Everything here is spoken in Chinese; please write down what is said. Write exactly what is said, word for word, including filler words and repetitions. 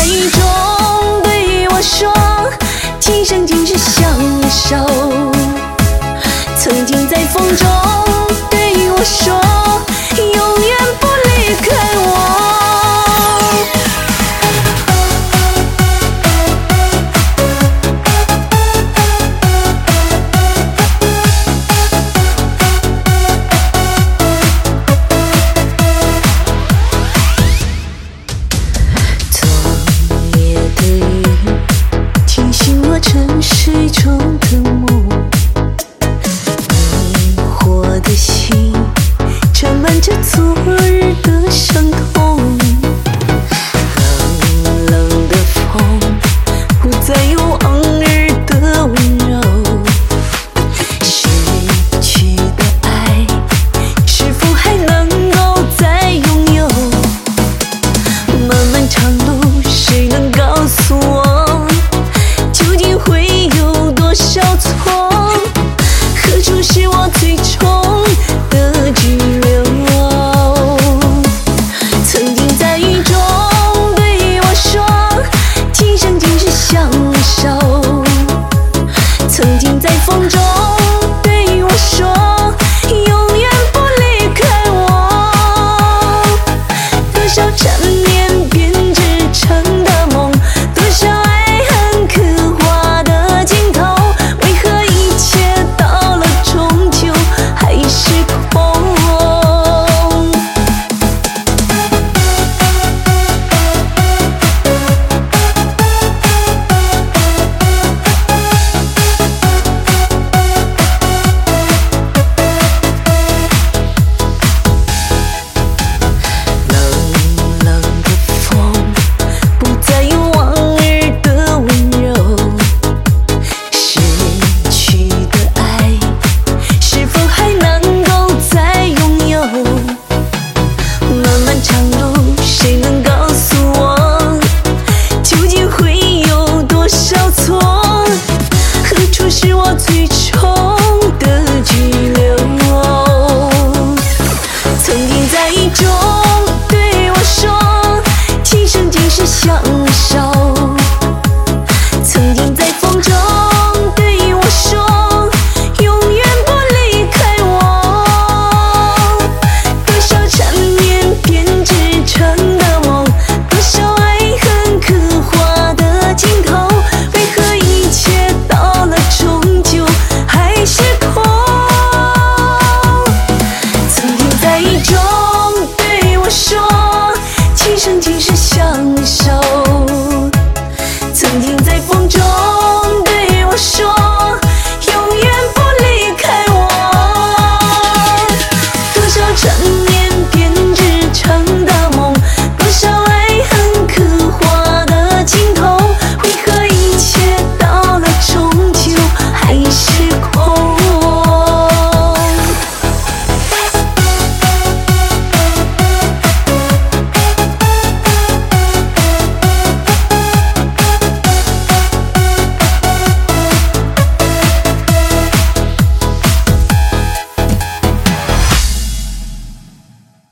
在雨中对我说，今生今世相守。曾经在风中对我说，永远不离开我。沉睡中的梦，迷惑的心沾满着昨日的伤痛。冷冷的风，不再有往日的温柔。失去的爱，是否还能够再拥有？漫漫长路，谁能告诉我？会有多少错？何处是我最终的居留？曾经在雨中对我说，今生今世相守。曾经在风中对我说，永远不离开我。多少缠绵编织成的梦，多少爱恨刻画的尽头，为何一切到了终究还是空？冷冷的风，不再有往日的温柔。失去的爱，是否还能够再拥有？漫漫长路，谁能告诉我，究竟会有多少错？何处是我最终的居留？曾经在雨中对我说，今生今世相守。曾经在风中对我说，永远不离开我。多少缠绵编织成的梦，多少爱恨刻画的尽头，为何一切到了终究还是空？曾经在雨中对我说，今生今世相守。曾经